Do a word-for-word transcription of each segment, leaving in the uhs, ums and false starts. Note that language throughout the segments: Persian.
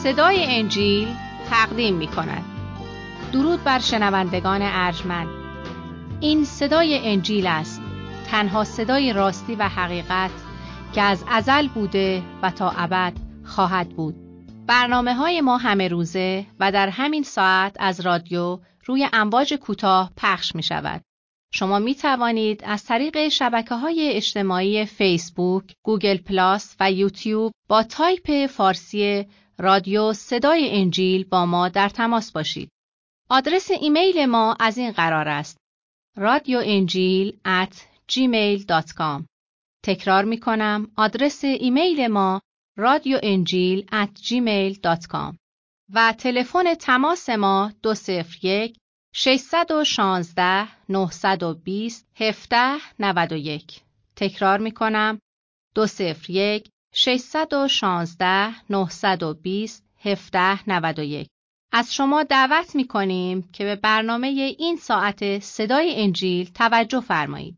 صدای انجیل تقدیم می کند. درود بر شنوندگان ارجمند. این صدای انجیل است، تنها صدای راستی و حقیقت که از ازل بوده و تا ابد خواهد بود. برنامه های ما همه روزه و در همین ساعت از رادیو روی امواج کوتاه پخش می شود. شما می توانید از طریق شبکه‌های اجتماعی فیسبوک، گوگل پلاس و یوتیوب با تایپ فارسی رادیو صدای انجیل با ما در تماس باشید. آدرس ایمیل ما از این قرار است: رادیو انجیل ات جیمیل دات کام. تکرار می کنم، آدرس ایمیل ما رادیو انجیل ات جیمیل دات کام و تلفن تماس ما دو صفر یک ششصد و شانزده نهصد و بیست هفده نود و یک. تکرار می کنم، دو صفر یک ششصد و شانزده نهصد و بیست هفده نود و یک. از شما دعوت می کنیم که به برنامه این ساعت صدای انجیل توجه فرمایید.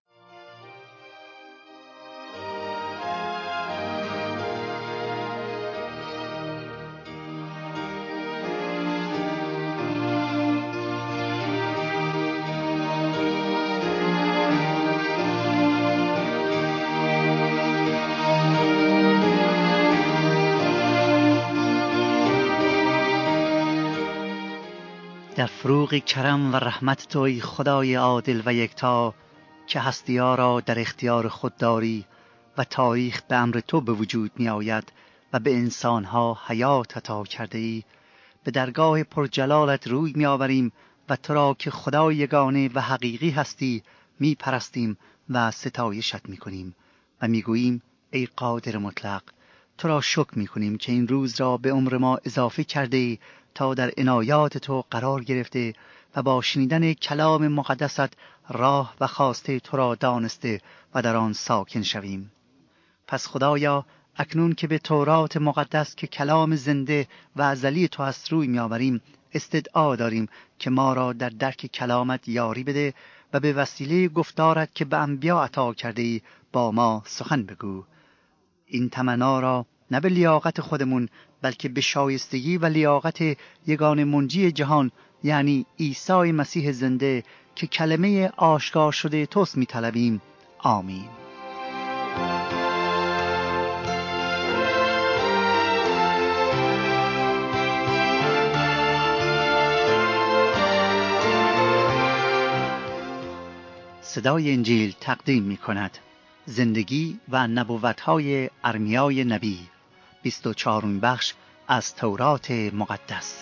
در فروغ کرم و رحمت تو ای خدای عادل و یکتا، که هستی‌ها را در اختیار خود داری و تاریخ به امر تو به وجود می آید و به انسانها حیات عطا کرده ای، به درگاه پرجلالت روی می آوریم و تو را که خدای یگانه و حقیقی هستی می پرستیم و ستایشت می کنیم و می گوییم ای قادر مطلق، تو را شکر می کنیم که این روز را به عمر ما اضافه کرده ای تا در عنایات تو قرار گرفته و با شنیدن کلام مقدست راه و خواسته تو را دانسته و در آن ساکن شویم. پس خدایا، اکنون که به تورات مقدس که کلام زنده و ازلی تو هست روی می آوریم، استدعا داریم که ما را در درک کلامت یاری بده و به وسیله گفتارت که به انبیا عطا کرده ای با ما سخن بگو. این تمنا را نه به لیاقت خودمون بلکه به شایستگی و لیاقت یگان منجی جهان یعنی عیسی مسیح زنده که کلمه آشکار شده توست می طلبیم. آمین. صدای انجیل تقدیم می کند زندگی و نبوت‌های ارمیای نبی، بیست و چهارمین بخش از تورات مقدس.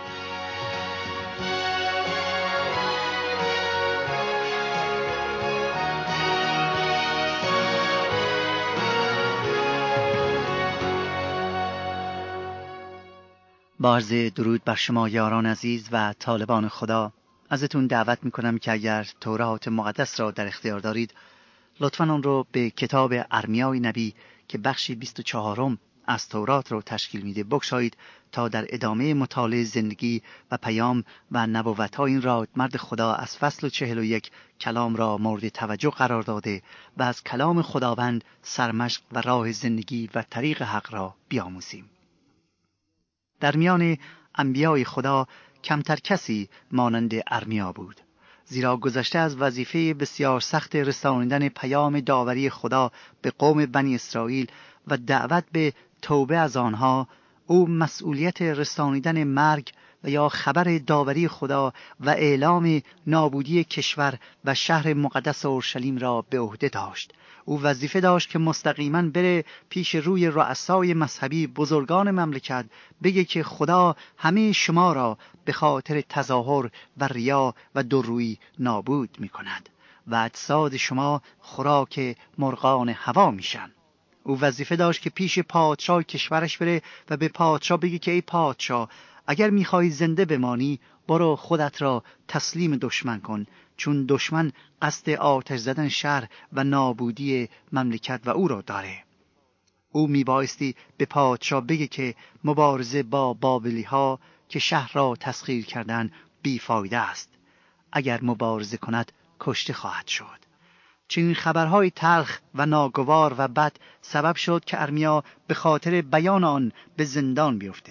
با عرض درود بر شما یاران عزیز و طالبان خدا، ازتون دعوت میکنم که اگر تورات مقدس را در اختیار دارید، لطفاً آن رو به کتاب ارمیای نبی که بخش بیست و چهارم از تورات رو تشکیل میده بگشایید تا در ادامه مطالعه زندگی و پیام و نبوت‌های این راد مرد خدا از فصل چهل و یک کلام را مورد توجه قرار داده و از کلام خداوند سرمشق و راه زندگی و طریق حق را بیاموزیم. در میان انبیای خدا کمتر کسی مانند ارمیا بود، زیرا گذشته از وظیفه بسیار سخت رسانیدن پیام داوری خدا به قوم بنی اسرائیل و دعوت به توبه از آنها، او مسئولیت رسانیدن مرگ و یا خبر داوری خدا و اعلام نابودی کشور و شهر مقدس اورشلیم را به عهده داشت. او وظیفه داشت که مستقیما بره پیش روی رؤسای مذهبی بزرگان مملکت بگه که خدا همه شما را به خاطر تظاهر و ریا و دورویی نابود می کند و اجساد شما خوراک مرغان هوا میشن. او وظیفه داشت که پیش پادشاه کشورش بره و به پادشاه بگه که ای پادشاه، اگر میخوای زنده بمانی برو خودت را تسلیم دشمن کن، چون دشمن قصد آتش زدن شهر و نابودی مملکت و او را داره. او میبایستی به پادشاه بگه که مبارزه با بابلی ها که شهر را تسخیر کردن بیفایده است، اگر مبارزه کند کشته خواهد شد. چنین خبرهای تلخ و ناگوار و بد سبب شد که ارمیا به خاطر بیان آن به زندان بیفته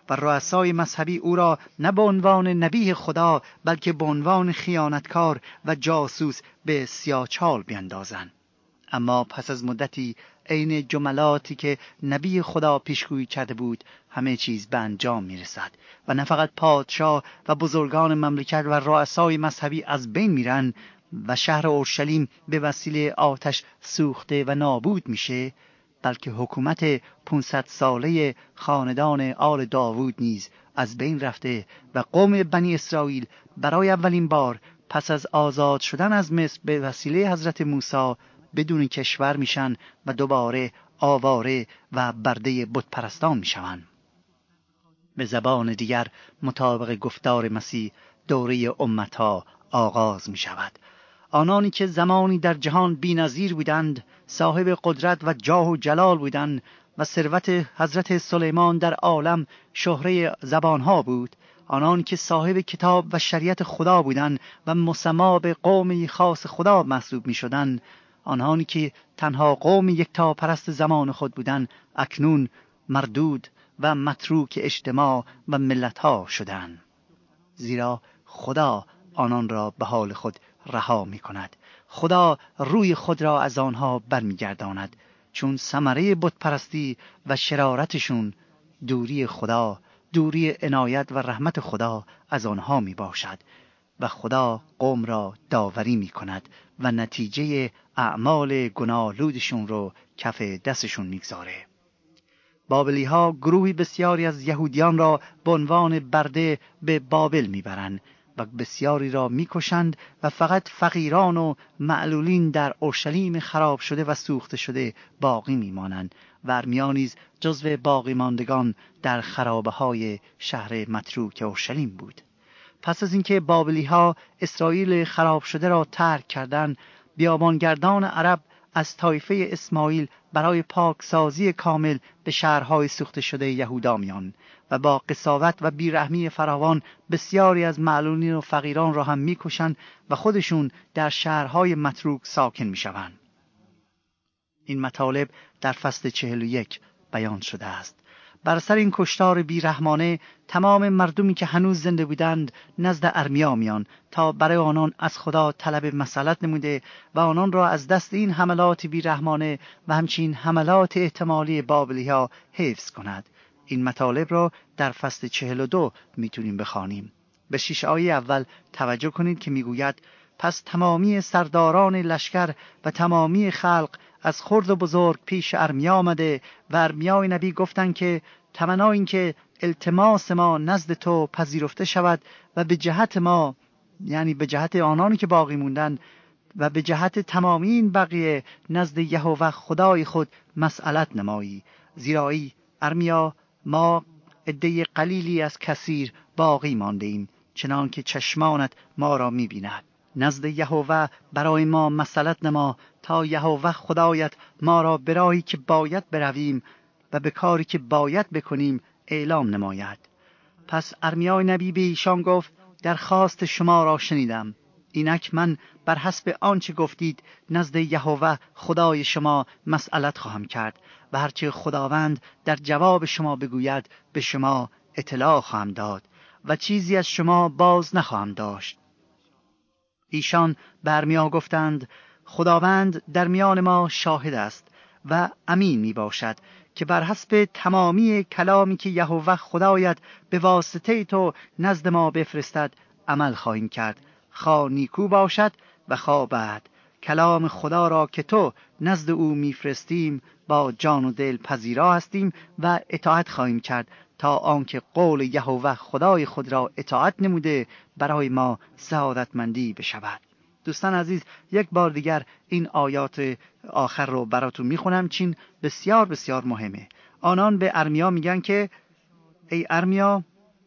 و رؤسای مذهبی او را نه به عنوان نبی خدا بلکه به عنوان خیانتکار و جاسوس به سیاهچال بیندازند. اما پس از مدتی عین جملاتی که نبی خدا پیشگویی کرده بود همه چیز به انجام میرسد و نه فقط پادشاه و بزرگان مملکت و رؤسای مذهبی از بین میرن و شهر اورشلیم به وسیله آتش سوخته و نابود میشه، بلکه حکومت پانصد ساله خاندان آل داوود نیز از بین رفته و قوم بنی اسرائیل برای اولین بار پس از آزاد شدن از مصر به وسیله حضرت موسی بدون کشور میشن و دوباره آواره و برده بت پرستان میشوند. به زبان دیگر مطابق گفتار مسیح دوره امتها آغاز میشود. آنانی که زمانی در جهان بی‌نظیر بودند، صاحب قدرت و جاه و جلال بودند و ثروت حضرت سلیمان در عالم شهره زبانها بود، آنان که صاحب کتاب و شریعت خدا بودند و مسما به قوم خاص خدا محسوب می شدند، آنانی که تنها قوم یکتا پرست زمان خود بودند، اکنون مردود و متروک اجتماع و ملتها شدند، زیرا خدا آنان را به حال خود رها می کند. خدا روی خود را از آنها برمیگرداند، چون ثمره بت پرستی و شرارتشون دوری خدا، دوری عنایت و رحمت خدا از آنها می باشد و خدا قوم را داوری می کند و نتیجه اعمال گناه‌آلودشون رو کف دستشون می گذاره. بابلی ها گروهی بسیاری از یهودیان را به عنوان برده به بابل میبرند و بسیاری را میکشند و فقط فقیران و معلولین در اورشلیم خراب شده و سوخته شده باقی میمانند و ارمیا نیز جزو باقی ماندگان در خرابه های شهر متروک اورشلیم بود. پس از اینکه بابلی ها اسرائیل خراب شده را ترک کردند، بیابانگردان عرب از طایفه اسماعیل برای پاکسازی کامل به شهرهای سوخته شده یهودا میان و با قساوت و بیرحمی فراوان بسیاری از معلولین و فقیران را هم میکشند و خودشون در شهرهای متروک ساکن میشوند. این مطالب در فصل چهل و یک بیان شده است. بر اثر این کشتار بیرحمانه تمام مردمی که هنوز زنده بودند نزد ارمیا میان تا برای آنان از خدا طلب مصلحت نموده و آنان را از دست این حملات بیرحمانه و همچنین حملات احتمالی بابلی ها حفظ کند. این مطالب را در فصل چهل و دو میتونیم بخوانیم. به شش آیه اول توجه کنید که میگوید: پس تمامی سرداران لشکر و تمامی خلق از خرد و بزرگ پیش ارمیا آمده و ارمیای نبی گفتند که تمنا این که التماس ما نزد تو پذیرفته شود و به جهت ما، یعنی به جهت آنانی که باقی موندن و به جهت تمامی این بقیه نزد یهوه خدای خود مسئلت نمایی، زیرا ای ارمیا ما عده قلیلی از کثیر باقی مانده ایم، چنان که چشمانت ما را می‌بیند. نزد یهوه برای ما مسئلت نما تا یهوه خدایت ما را به راهی که باید برویم و به کاری که باید بکنیم اعلام نماید. پس ارمیای نبی به ایشان گفت: درخواست شما را شنیدم. اینک من بر حسب آنچه گفتید نزد یهوه خدای شما مسئلت خواهم کرد و هرچه خداوند در جواب شما بگوید به شما اطلاع خواهم داد و چیزی از شما باز نخواهم داشت. ایشان به ارمیا گفتند: خداوند در میان ما شاهد است و امین می باشد که بر حسب تمامی کلامی که یهوه خدایت به واسطه تو نزد ما بفرستد عمل خواهیم کرد، خواه نیکو باشد و خواه بد. کلام خدا را که تو نزد او میفرستیم با جان و دل پذیرا هستیم و اطاعت خواهیم کرد تا آنکه قول یهوه خدای خود را اطاعت نموده برای ما سعادتمندی بشود. دوستان عزیز، یک بار دیگر این آیات آخر رو براتون میخونم، چین بسیار بسیار مهمه. آنان به ارمیا میگن که ای ارمیا،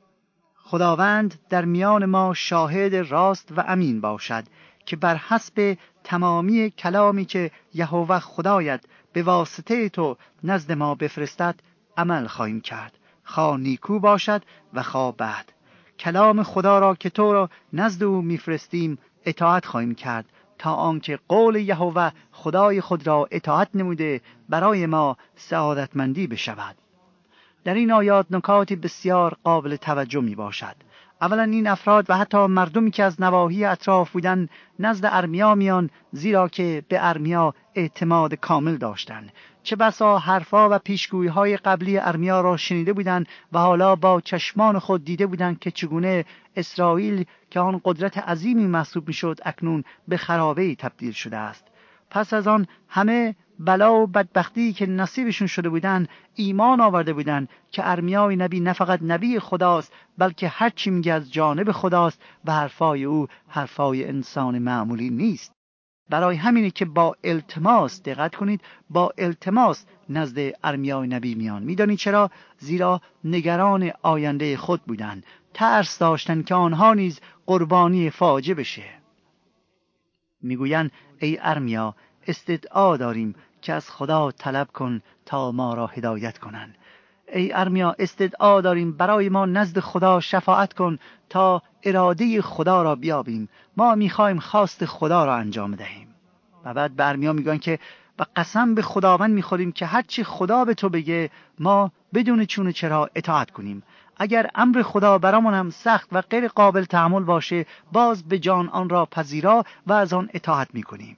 خداوند در میان ما شاهد راست و امین باشد که بر حسب تمامی کلامی که یهوه خدایت به واسطه تو نزد ما بفرستد عمل خواهیم کرد، خواه نیکو باشد و خواه بد. کلام خدا را که تو را نزد او میفرستیم اطاعت خواهیم کرد تا آنکه قول یهوه خدای خود را اطاعت نموده برای ما سعادتمندی بشود. در این آیات نکاتی بسیار قابل توجه می باشد. اولا این افراد و حتی مردمی که از نواحی اطراف بودند نزد ارمیا میان، زیرا که به ارمیا اعتماد کامل داشتند. چه بسا حرفا و پیشگویی‌های قبلی ارمیا را شنیده بودند و حالا با چشمان خود دیده بودند که چگونه اسرائیل که آن قدرت عظیمی محسوب میشد اکنون به خرابه‌ای تبدیل شده است. پس از آن همه بلا و بدبختی که نصیبشون شده بودند ایمان آورده بودند که ارمیای نبی نه فقط نبی خداست، بلکه هر چی میگه از جانب خداست و حرفای او حرفای انسان معمولی نیست. برای همینه که با التماس، دقت کنید، با التماس نزد ارمیای نبی میان. میدونید چرا؟ زیرا نگران آینده خود بودند، ترس داشتند که آنها نیز قربانی فاجعه بشه. میگویند ای ارمیا، استدعا داریم که از خدا طلب کن تا ما را هدایت کنند. ای ارمیا، استدعا داریم برای ما نزد خدا شفاعت کن تا اراده خدا را بیابیم. ما میخوایم خواست خدا را انجام دهیم. و بعد به ارمیا میگن که و قسم به خداوند میخوریم که هرچی خدا به تو بگه ما بدون چون چرا اطاعت کنیم. اگر امر خدا برامون هم سخت و غیر قابل تحمل باشه، باز به جان آن را پذیرا و از آن اطاعت میکنیم.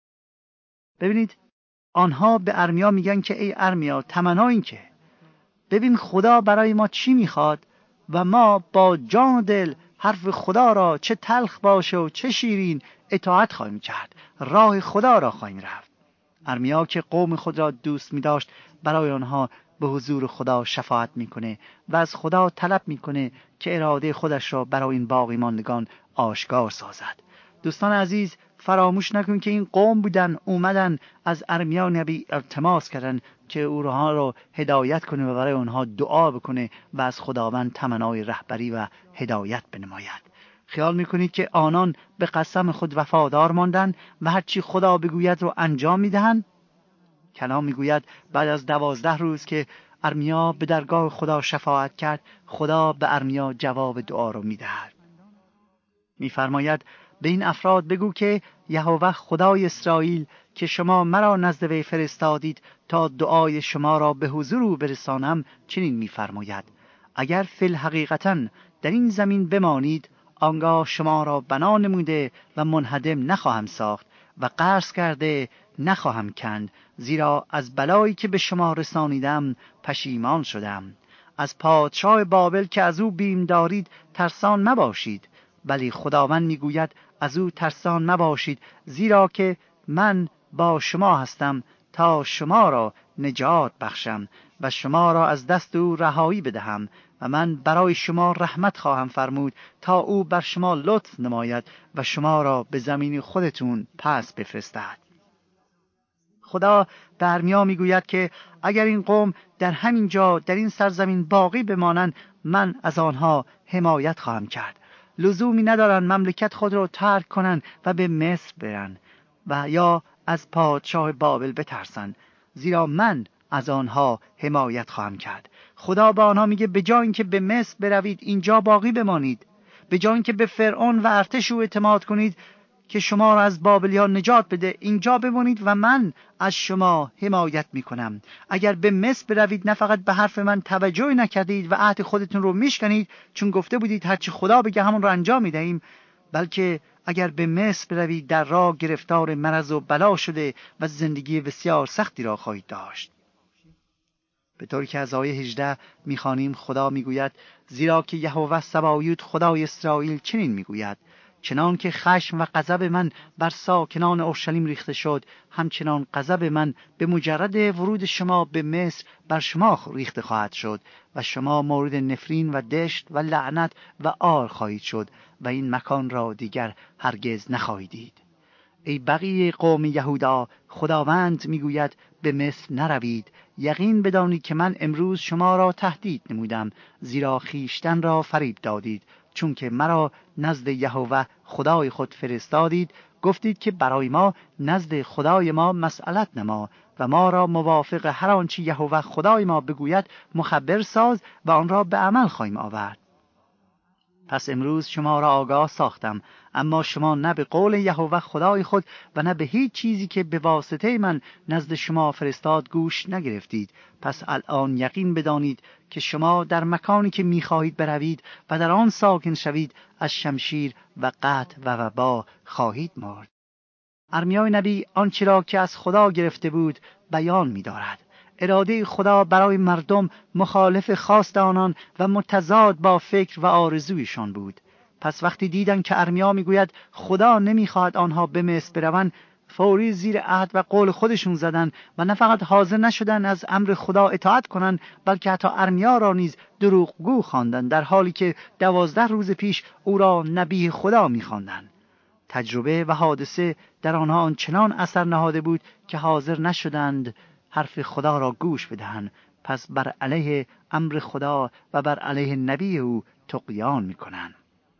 ببینید آنها به ارمیا میگن که ای ارمیا، تمنا این که ببین خدا برای ما چی میخواد و ما با جان و دل حرف خدا را چه تلخ باشه و چه شیرین اطاعت خواهیم کرد، راه خدا را خواهیم رفت. ارمیا که قوم خود را دوست می‌داشت برای آنها به حضور خدا شفاعت میکنه و از خدا طلب میکنه که اراده خودش را برای این باقی ماندگان آشکار سازد. دوستان عزیز، فراموش نکن که این قوم بودن اومدن از ارمیا نبی التماس کردن که او را رو هدایت کنه و برای آنها دعا بکنه و از خداوند تمنای رهبری و هدایت بنماید. خیال میکنید که آنان به قسم خود وفادار ماندن و هرچی خدا بگوید رو انجام میدهند؟ کلام میگوید بعد از دوازده روز که ارمیا به درگاه خدا شفاعت کرد، خدا به ارمیا جواب دعا رو میدهد. میفرماید به این افراد بگو که یهوه خدای اسرائیل که شما مرا نزد وی فرستادید تا دعای شما را به حضور او برسانم چنین میفرماید: اگر فی الحقیقتاً در این زمین بمانید، آنگاه شما را بنا نموده و منهدم نخواهم ساخت و قرض کرده نخواهم کند، زیرا از بلایی که به شما رسانیدم پشیمان شدم. از پادشاه بابل که از او بیم دارید ترسان مباشید، ولی خداوند میگوید از او ترسان مباشید، زیرا که من با شما هستم تا شما را نجات بخشم و شما را از دست او رهایی بدهم و من برای شما رحمت خواهم فرمود تا او بر شما لطف نماید و شما را به زمین خودتون پس بفرستد. خدا به ارمیا میگوید که اگر این قوم در همین جا در این سرزمین باقی بمانند، من از آنها حمایت خواهم کرد. لزومی ندارن مملکت خود را ترک کنن و به مصر برن و یا از پادشاه بابل بترسن، زیرا من از آنها حمایت خواهم کرد. خدا به آنها میگه به جای اینکه به مصر بروید اینجا باقی بمانید، به جای اینکه به فرعون و ارتش او اعتماد کنید که شما را از بابلیان نجات بده، اینجا بمانید و من از شما حمایت میکنم. اگر به مصر بروید نه فقط به حرف من توجه نکردید و عهد خودتون رو میشکنید چون گفته بودید هرچی خدا بگه همون رو انجام میدهیم، بلکه اگر به مصر بروید در راه گرفتار مرض و بلا شده و زندگی بسیار سختی را خواهید داشت. به طوری که از آیه هجده میخوانیم خدا میگوید: زیرا که یهوه سبایوت خدای اسرائیل چنین میگوید: چنان که خشم و غضب من بر ساکنان اورشلیم ریخته شد، همچنان غضب من به مجرد ورود شما به مصر بر شما ریخته خواهد شد و شما مورد نفرین و دشت و لعنت و عار خواهید شد و این مکان را دیگر هرگز نخواهید دید. ای بقیه قوم یهودا، خداوند میگوید به مصر نروید. یقین بدانید که من امروز شما را تهدید نمودم، زیرا خیشتن را فریب دادید. چون که مرا نزد یهوه خدای خود فرستادید، گفتید که برای ما نزد خدای ما مسئلت نما و ما را موافق هر آنچه یهوه خدای ما بگوید مخبر ساز و آن را به عمل خواهیم آورد. پس امروز شما را آگاه ساختم، اما شما نه به قول یهوه خدای خود و نه به هیچ چیزی که به واسطه من نزد شما فرستاد گوش نگرفتید. پس الان یقین بدانید که شما در مکانی که می‌خواهید بروید و در آن ساکن شوید از شمشیر و قحط و وبا خواهید مرد. ارمیای نبی آنچه را که از خدا گرفته بود بیان می‌دارد. اراده خدا برای مردم مخالف خواست آنان و متضاد با فکر و آرزویشان بود. پس وقتی دیدن که ارمیا میگوید خدا نمیخواهد آنها به مصر بروند، فوری زیر عهد و قول خودشون زدن و نه فقط حاضر نشدن از امر خدا اطاعت کنند، بلکه حتی ارمیا را نیز دروغگو خواندند، در حالی که دوازده روز پیش او را نبی خدا میخواندند. تجربه و حادثه در آنها آنچنان اثر نهاده بود که حاضر نشدند حرف خدا را گوش بدهند. پس بر علیه امر خدا و بر علیه نبی او طغیان میکنند.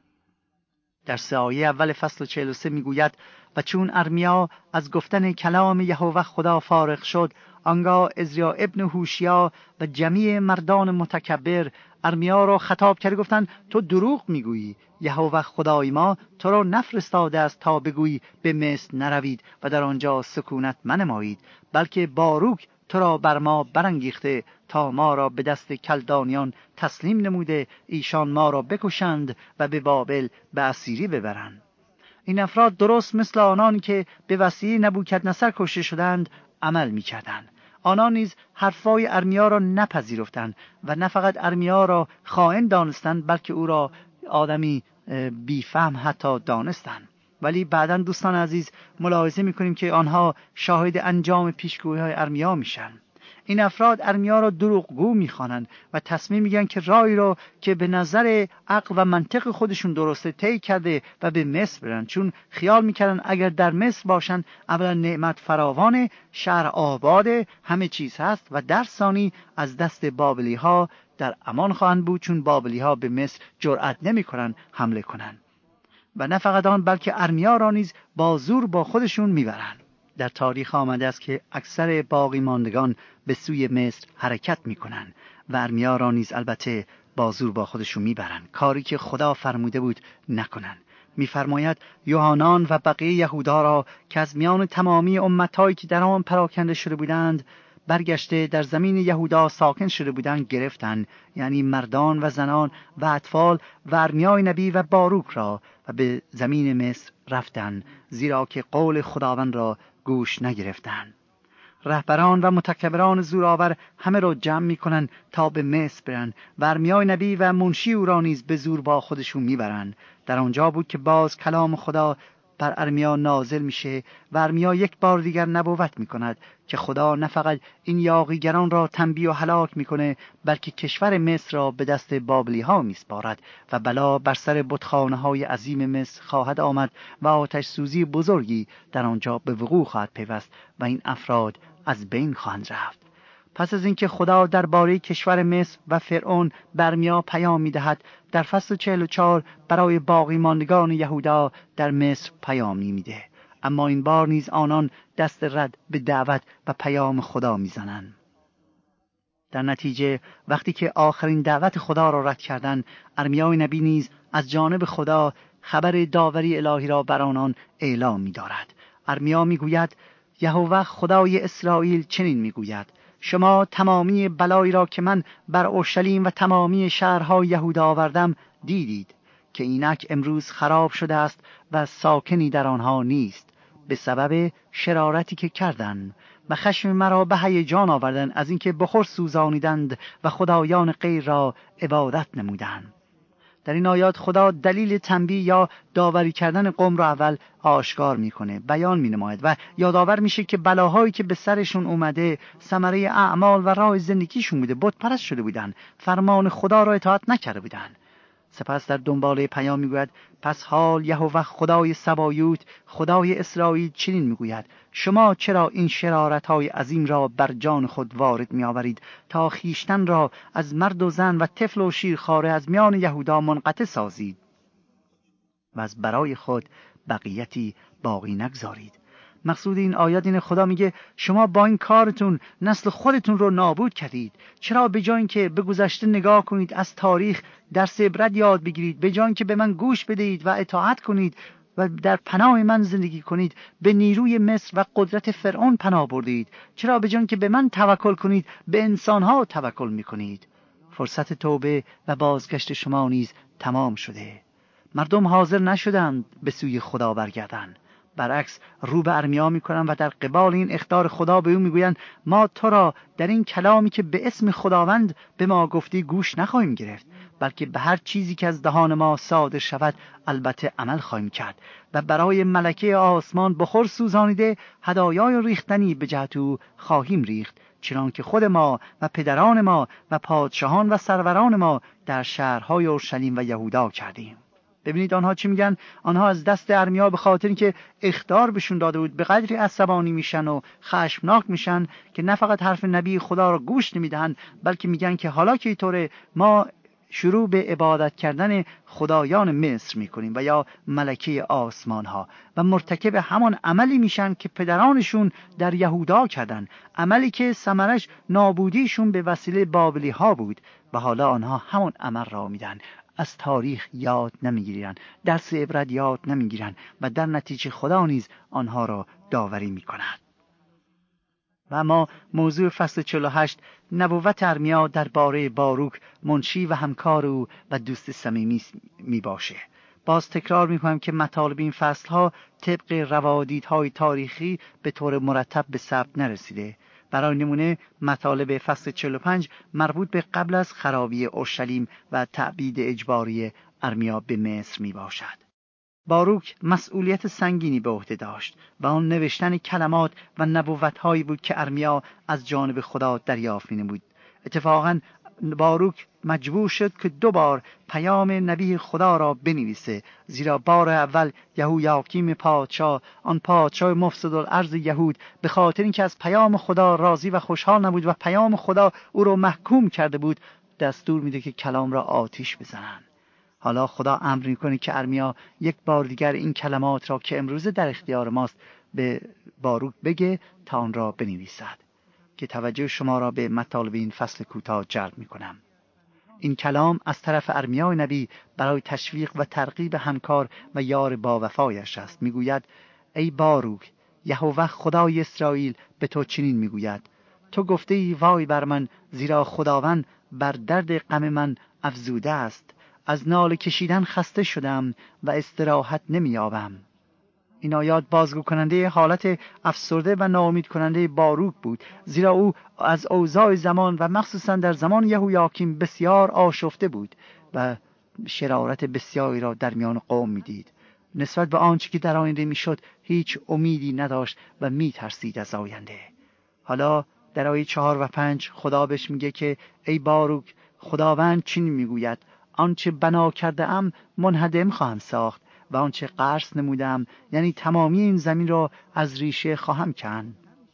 در سه آیه اول فصل چهل و سه میگوید و چون ارمیا از گفتن کلام یهوه خدا فارغ شد، آنگاه عزرا ابن هوشیا و جمیع مردان متکبر ارمیا را خطاب کرده گفتند تو دروغ میگویی، یهوه خدای ما تو را نفرستاده است تا بگویی به مصر نروید و در آنجا سکونت منمایید، بلکه باروک تو را بر ما برانگیخته تا ما را به دست کلدانیان تسلیم نموده ایشان ما را بکشند و به بابل به اسیری ببرند. این افراد درست مثل آنانی که به وسیله نبوکدنصر کشته شدند عمل می‌کردند. آنان نیز حرفای ارمیا را نپذیرفتند و نه فقط ارمیا را خائن دانستند، بلکه او را آدمی بیفهم حتی دانستند. ولی بعداً دوستان عزیز ملاحظه می‌کنیم که آنها شاهد انجام پیشگویی‌های ارمیا میشن. این افراد ارمیا را دروغگو می‌خوانند و تصمیم می‌گیرند که راهی را که به نظر عقل و منطق خودشون درسته طی کرده و به مصر برن، چون خیال می‌کردند اگر در مصر باشند اولا نعمت فراوان، شهر آباد، همه چیز هست و در ثانی از دست بابلی‌ها در امان خواهند بود، چون بابلی‌ها به مصر جرأت نمی‌کنند حمله کنند. و نه فقط آن بلکه ارمیا را نیز با زور با خودشون میبرند. در تاریخ آمده است که اکثر باقی ماندگان به سوی مصر حرکت میکنند و ارمیا را نیز البته با زور با خودشون میبرند، کاری که خدا فرموده بود نکنند. میفرماید یوحنان و بقیه یهودا را که از میان تمامی امتهایی که در آن پراکنده شده بودند برگشته در زمین یهودا ساکن شده بودند گرفتند، یعنی مردان و زنان و اطفال و ارمیای نبی و باروک را، و به زمین مصر رفتند، زیرا که قول خداوند را گوش نگرفتند. رهبران و متکبران زورآور همه را جمع می‌کنند تا به مصر برند و ارمیای نبی و منشی او را نیز به زور با خودشون میبرند. در آنجا بود که باز کلام خدا بر ارمیا نازل میشه و ارمیا یک بار دیگر نبوت میکند که خدا نه فقط این یاغیگران را تنبیه و هلاک میکنه، بلکه کشور مصر را به دست بابلی ها میسپارد و بلا بر سر بتخانه های عظیم مصر خواهد آمد و آتش سوزی بزرگی در آنجا به وقوع خواهد پیوست و این افراد از بین خواهند رفت. پس از اینکه خدا درباره کشور مصر و فرعون به ارمیا پیام میدهد، در فصل چهل و چهار برای باقی ماندگان یهودا در مصر پیامی میده، اما این بار نیز آنان دست رد به دعوت و پیام خدا میزنند. در نتیجه وقتی که آخرین دعوت خدا را رد کردند، ارمیای نبی نیز از جانب خدا خبر داوری الهی را بر آنان اعلام می‌دارد. ارمیا میگوید یهوه خدای اسرائیل چنین میگوید: شما تمامی بلایی را که من بر اورشلیم و تمامی شهرهای یهودا آوردم دیدید که اینک امروز خراب شده است و ساکنی در آنها نیست، به سبب شرارتی که کردند و خشم مرا به هیجان آوردند از اینکه بخور سوزانیدند و خدایان غیر را عبادت نمودند. در این آیات خدا دلیل تنبیه یا داوری کردن قوم را اول آشکار میکنه، بیان مینماید و یادآور میشه که بلاهایی که به سرشون اومده ثمره اعمال و راه زندگیشون بوده. بت پرست شده بودن، فرمان خدا را اطاعت نکرده بودن. سپس در دنباله پیام میگوید: پس حال یهوه خدای سبایوت خدای اسرائیل چنین میگوید: شما چرا این شرارت‌های عظیم را بر جان خود وارد می‌آورید تا خیشتن را از مرد و زن و طفل و شیرخواره از میان یهودا منقطع سازید و از برای خود بقیتی باقی نگذارید؟ مقصود این آیات اینه، خدا میگه شما با این کارتون نسل خودتون رو نابود کردید. چرا به جای اینکه به گذشته نگاه کنید، از تاریخ درس عبرت یاد بگیرید، به جای اینکه به من گوش بدهید و اطاعت کنید و در پناه من زندگی کنید، به نیروی مصر و قدرت فرعون پناه بردید؟ چرا به جای اینکه به من توکل کنید، به انسانها توکل میکنید؟ فرصت توبه و بازگشت شما نیز تمام شده. مردم حاضر نشدند به سوی خدا برگردند، برعکس رو به ارمیا میکنن و در قبال این اخطار خدا به او میگویند ما تو را در این کلامی که به اسم خداوند به ما گفتی گوش نخواهیم گرفت، بلکه به هر چیزی که از دهان ما صادر شود البته عمل خواهیم کرد و برای ملکه آسمان بخور سوزانیده هدایای ریختنی به جهت او خواهیم ریخت، چنانکه خود ما و پدران ما و پادشاهان و سروران ما در شهرهای اورشلیم و یهودا کردیم. ببینید آنها چی میگن؟ آنها از دست ارمیا به خاطر اینکه اخطار بهشون داده بود به قدری عصبانی میشن و خشمناک میشن که نه فقط حرف نبی خدا را گوش نمیدهن، بلکه میگن که حالا که اینطوره ما شروع به عبادت کردن خدایان مصر میکنیم و یا ملکه آسمان ها و مرتکب همان عملی میشن که پدرانشون در یهودا کردن، عملی که ثمرش نابودیشون به وسیله بابلی ها بود و حالا آنها همون عمل را میدن. از تاریخ یاد نمیگیرن، درس عبرت یاد نمیگیرن و در نتیجه خدا نیز آنها را داوری میکند. و اما موضوع فصل چهل و هشت نبوت ارمیا درباره باروک منشی و همکار او و دوست صمیمی می باشه. باز تکرار می کنم که مطالب این فصل ها طبق روادیدهای تاریخی به طور مرتب به ثبت نرسیده. برای نمونه مطالب فصل چهل و پنج مربوط به قبل از خرابی اورشلیم و تأبید اجباری ارمیا به مصر می باشد. باروک مسئولیت سنگینی به عهده داشت و آن نوشتن کلمات و نبوت‌هایی بود که ارمیا از جانب خدا دریافت می‌نمود. اتفاقاً باروک مجبور شد که دو بار پیام نبی خدا را بنویسه، زیرا بار اول یهویاکیم پادشاه، آن پادشاه مفسد الارض یهود، به خاطر اینکه از پیام خدا راضی و خوشحال نبود و پیام خدا او را محکوم کرده بود، دستور میده که کلام را آتش بزنند. حالا خدا امر میکنه که ارمیا یک بار دیگر این کلمات را که امروز در اختیار ماست به باروک بگه تا آن را بنویسد. که توجه شما را به مطالب این فصل کوتاه جلب میکنم. این کلام از طرف ارمیا نبی برای تشویق و ترغیب همکار و یار با وفایش است. میگوید ای باروک، یهوه خدای اسرائیل به تو چنین میگوید: تو گفته ای وای بر من، زیرا خداوند بر درد غم من افزوده است. از ناله کشیدن خسته شدم و استراحت نمی‌یابم. این آیات بازگو کننده حالت افسرده و ناامید کننده باروک بود، زیرا او از اوضاع زمان و مخصوصا در زمان یهویاکیم بسیار آشفته بود و شرارت بسیاری را در میان قوم میدید. نسبت به آنچه که در آینده میشد هیچ امیدی نداشت و میترسید از آینده. حالا در آیه چهار و پنج خدا بهش میگه که ای باروک، خداوند چنین میگوید: آنچه بنا کرده ام منهدم خواهم ساخت و آنچه قرض نمودم، یعنی تمامی این زمین را از ریشه خواهم کند.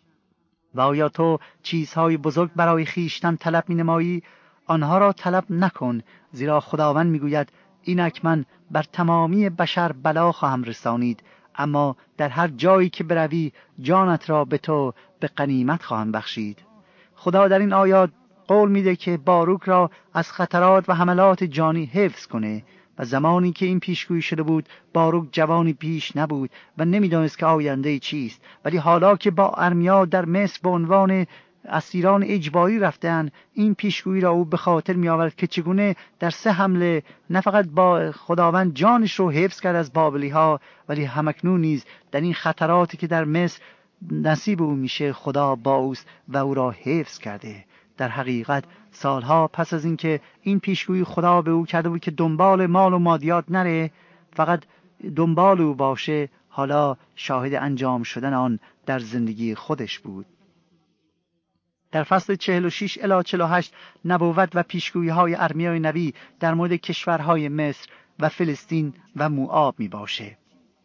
و آیا تو چیزهای بزرگ برای خیشتن طلب می نمایی؟ آنها را طلب نکن، زیرا خداوند میگوید: اینک من بر تمامی بشر بلا خواهم رسانید، اما در هر جایی که بروی جانت را به تو به غنیمت خواهم بخشید. خدا در این آیات قول میده که باروک را از خطرات و حملات جانی حفظ کنه. و زمانی که این پیشگویی شده بود، باروک جوانی پیش نبود و نمیدانست که آینده چیست، ولی حالا که با ارمیا در مصر به عنوان اسیران اجباری رفتن، این پیشگویی را او به خاطر می آورد که چگونه در سه حمله نه فقط با خداوند جانش رو حفظ کرد از بابلی ها، ولی همکنون نیز در این خطراتی که در مصر نصیب او میشه خدا با اوست و او را حفظ کرده. در حقیقت سالها پس از اینکه این پیشگویی خدا به او کرده بود که دنبال مال و مادیات نره، فقط دنبال او باشه، حالا شاهد انجام شدن آن در زندگی خودش بود. در فصل چهل و شش الی چهل و هشت نبوت و پیشگویی های ارمیا نبی در مورد کشورهای مصر و فلسطین و موآب می باشه.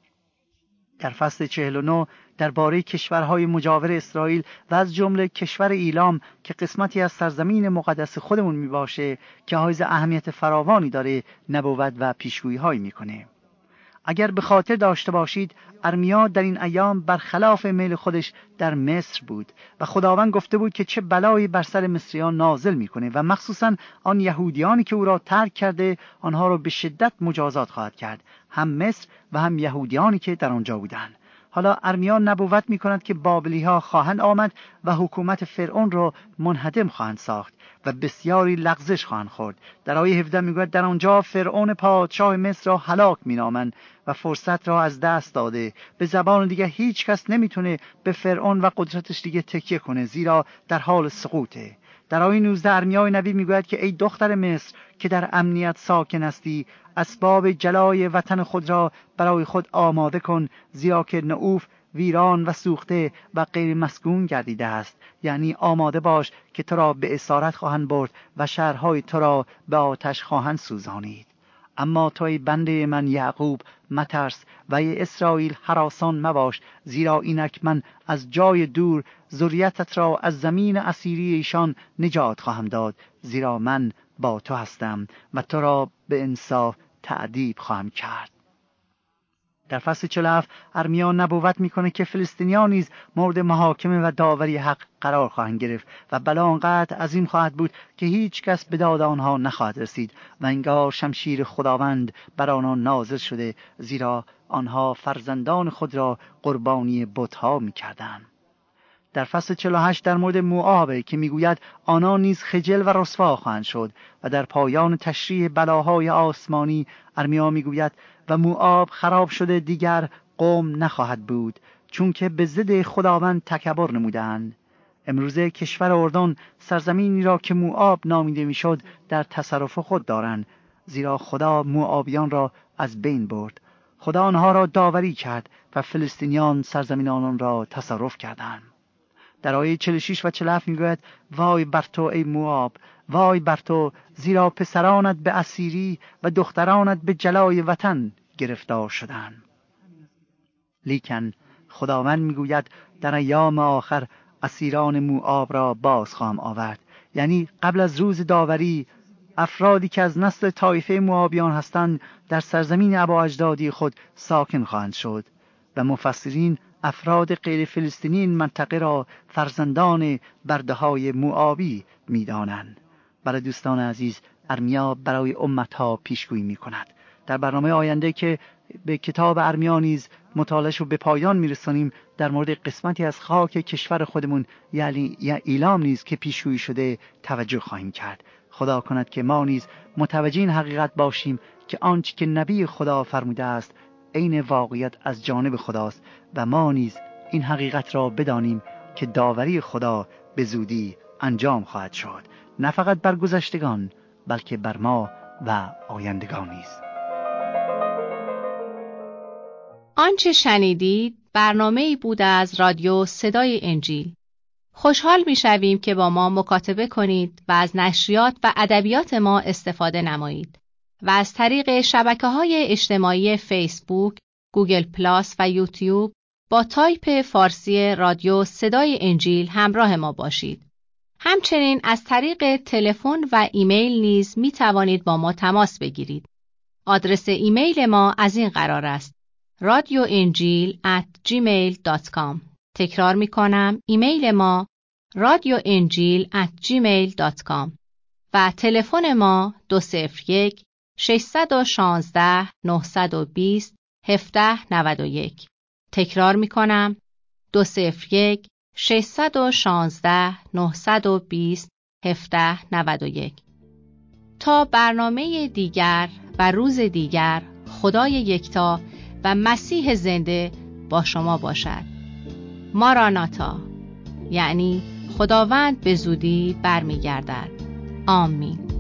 در فصل چهل و نه درباره کشورهای مجاور اسرائیل و از جمله کشور ایلام که قسمتی از سرزمین مقدس خودمون می باشه که حائز اهمیت فراوانی داره، نبوت و پیشگویی هایی می کنه. اگر به خاطر داشته باشید، ارمیا در این ایام برخلاف میل خودش در مصر بود و خداوند گفته بود که چه بلایی بر سر مصریان نازل میکنه و مخصوصا آن یهودیانی که او را ترک کرده آنها را به شدت مجازات خواهد کرد، هم مصر و هم یهودیانی که در آنجا بودند. حالا ارمیا نبوت می کند که بابلی ها خواهند آمد و حکومت فرعون را منهدم خواهند ساخت و بسیاری لغزش خواهند خورد. در آیه هفده می گوید در آنجا فرعون پادشاه مصر را هلاک می نامند و فرصت را از دست داده. به زبان دیگه هیچ کس نمی تونه به فرعون و قدرتش دیگه تکیه کنه، زیرا در حال سقوطه. در آیه نوزده ارمیای نبی میگوید که ای دختر مصر که در امنیت ساکن هستی، اسباب جلای وطن خود را برای خود آماده کن، زیرا که نعوف ویران و سوخته و غیر مسکون گردیده است. یعنی آماده باش که تو را به اسارت خواهند برد و شهرهای تو را به آتش خواهند سوزانید. اما تو ای بنده من یعقوب مترس و ای اسرائیل هراسان مباش، زیرا اینک من از جای دور ذریتت را از زمین اسیری ایشان نجات خواهم داد، زیرا من با تو هستم و تو را به انصاف تأدیب خواهم کرد. در فصل چهل و هفت ارمیا نبوت میکنه که فلسطینیان نیز مورد محاکمه و داوری حق قرار خواهند گرفت و بلا آنقدر عظیم خواهد بود که هیچ کس به داد آنها نخواهد رسید و انگار شمشیر خداوند بر آنان نازل شده، زیرا آنها فرزندان خود را قربانی بت‌ها میکردند. در فصل چهل و هشت در مورد موآب که میگوید آنان نیز خجل و رسوا خواهند شد و در پایان تشریح بلاهای آسمانی ارمیا میگوید و موآب خراب شده دیگر قوم نخواهد بود، چون که به ضد خداوند تکبر نمودند. امروزه کشور اردن سرزمینی را که موآب نامیده میشد در تصرف خود دارند، زیرا خدا موآبیان را از بین برد. خدا آنها را داوری کرد و فلسطینیان سرزمین آنان را تصرف کردند. در آیه چهل و شش و چهل و هفت میگوید وای بر تو ای موآب، وای بر تو، زیرا پسرانت به اسیری و دخترانت به جلای وطن گرفتار شدند. لیکن خداوند میگوید در ایام آخر اسیران موآب را باز خواهم آورد. یعنی قبل از روز داوری افرادی که از نسل طایفه موآبیان هستند در سرزمین ابااجدادی خود ساکن خواهند شد و مفسرین افراد غیر فلسطینی این منطقه را فرزندان برده‌های موآبی می‌دانند. برای دوستان عزیز، ارمیا برای امت‌ها پیشگویی می‌کند. در برنامه آینده که به کتاب ارمیا نیز مطالعه‌اش رو به پایان می‌رسانیم، در مورد قسمتی از خاک کشور خودمون یعنی یا ایلام نیز که پیشگویی شده توجه خواهیم کرد. خدا کند که ما نیز متوجه این حقیقت باشیم که آنچه که نبی خدا فرموده است عین واقعیت از جانب خداست و ما نیز این حقیقت را بدانیم که داوری خدا به زودی انجام خواهد شد، نه فقط بر گذشتگان بلکه بر ما و آیندگان نیز. آنچه شنیدید برنامه‌ای بود از رادیو صدای انجیل. خوشحال می‌شویم که با ما مکاتبه کنید و از نشریات و ادبیات ما استفاده نمایید و از طریق شبکه‌های اجتماعی فیسبوک، گوگل پلاس و یوتیوب با تایپ فارسی رادیو صدای انجیل همراه ما باشید. همچنین از طریق تلفن و ایمیل نیز می توانید با ما تماس بگیرید. آدرس ایمیل ما از این قرار است: رادیو انجیل ات جیمیل دات کام. تکرار می کنم، ایمیل ما رادیو انجیل ات جیمیل دات کام و تلفن ما دو صفر یک شش یک شش نه دو صفر هفت نه یک. تکرار می کنم، دو صفر یک شش یک شش نه دو صفر هفت نه یک. تا برنامه دیگر و روز دیگر، خدای یکتا و مسیح زنده با شما باشد. ماراناتا، یعنی خداوند به زودی برمیگردد. آمین.